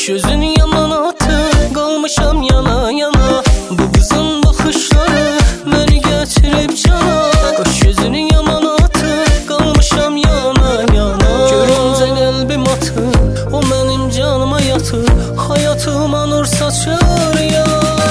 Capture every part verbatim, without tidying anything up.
Kaş yüzün yaman atı, qalmışam yana yana. Bu kızın bakışları beni getirip cana. Kaş yüzün yaman atı, qalmışam yana yana. Görüncə qəlbim atır, o mənim canıma yatır. Hayatıma nur saçır ya.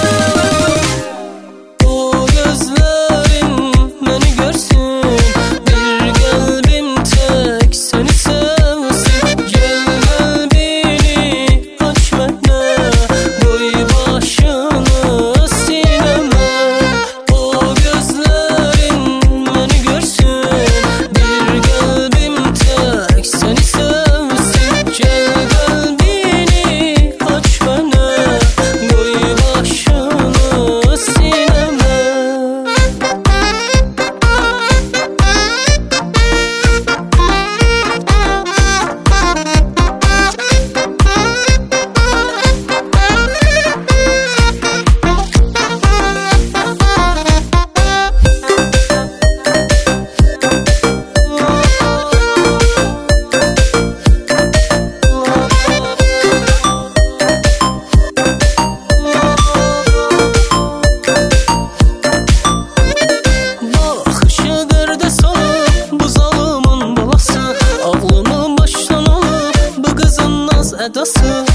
O gözlerin beni görsün, bir kalbim tek seni sevsin. Gel kalbini aç bana, koy başını sineme. O gözlerin beni görsün, bir kalbim tek seni sevsin. Gel kalbini aç bana, koy başını sineme. Bakışı derde salıp bu zalımın balası, ağlımı baştan alıp bu kızın naz edası.